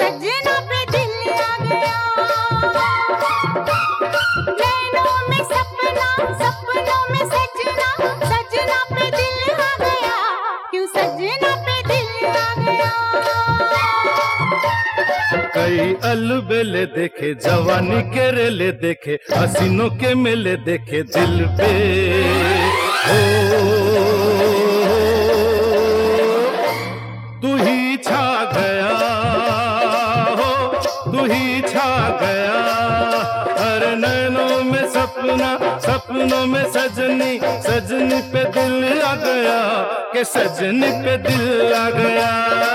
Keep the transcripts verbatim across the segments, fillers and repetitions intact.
सजना पे दिल आ गया। नैनों में सपना, सपनों में सजना, सजना पे दिल आ गया, क्यों सजना पे दिल आ गया। कई अलबेले देखे, जवानी के रेले देखे, हसीनों के मेले देखे दिल पे। ओ तू ही छा गया, हो तू ही छा गया। हर नैनों में सपना, सपनों में सजनी, सजनी पे दिल आ गया, के सजनी पे दिल आ गया।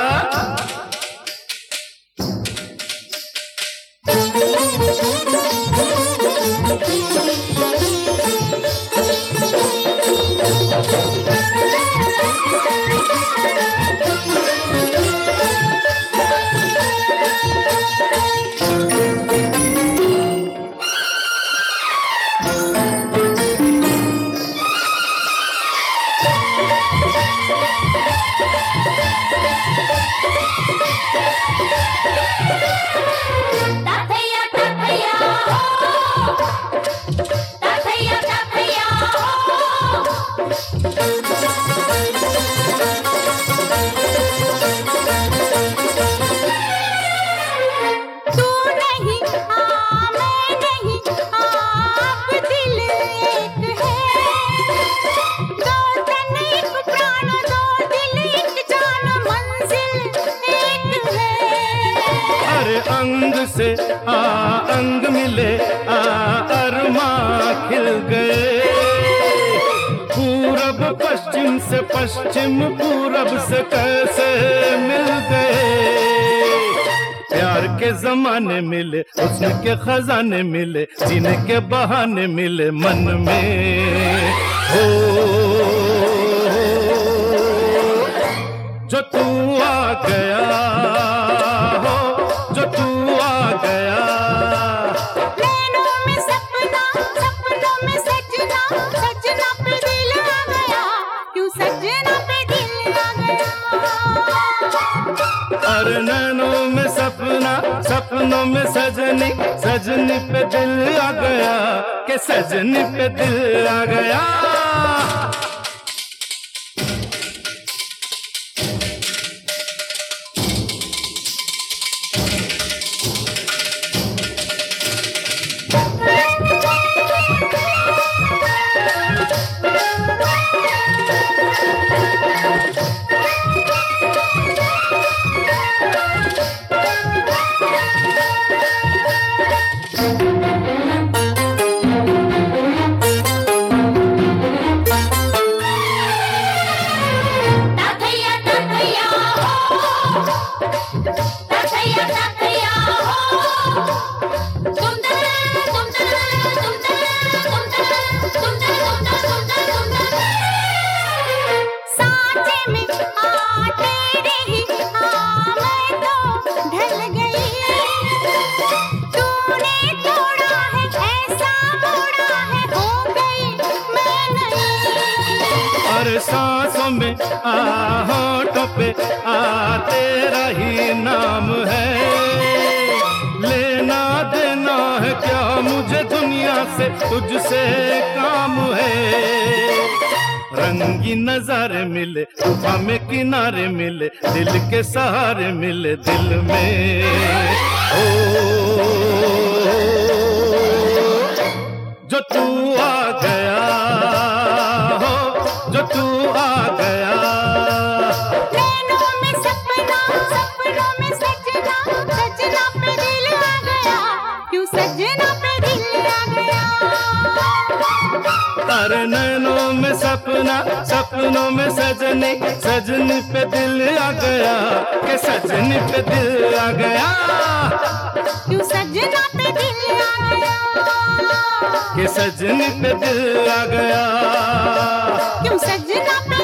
अंग से आ अंग मिले, आ अरमा खिल गए। पूरब पश्चिम से पश्चिम पूरब से कैसे मिल गए। प्यार के जमाने मिले, हुस्न के खजाने मिले, जीने के बहाने मिले मन में। हो जो तू आ गया, हो जो तू आ गया। नैनों में सपना, सपनों में सजना, सजना पे दिल आ गया, क्यों सजना पे दिल आ गया। अरे नैनों में सपना, सपनों में सजनी, सजनी पे दिल आ गया, के सजनी पे दिल आ गया। सांसों में आ होठों पे आ तेरा ही नाम है। लेना देना है क्या मुझे दुनिया से, तुझसे काम है। रंगी नजारे मिले, तूफान में किनारे मिले, दिल के सहारे मिले दिल में। ओ जो तू आ गया, हो जो तू आ गया। नैनों में सपना, सपनों में सजना, सजना पे दिल आ गया, क्यों सजना पे दिल आ गया। अरे नैनों में सपना, सपनों में सजनी, सजनी पे दिल आ गया, के सजनी पे दिल आ गया, क्यों सजना पे दिल आ गया, के सजनी पे दिल आ गया, क्यों सजना पे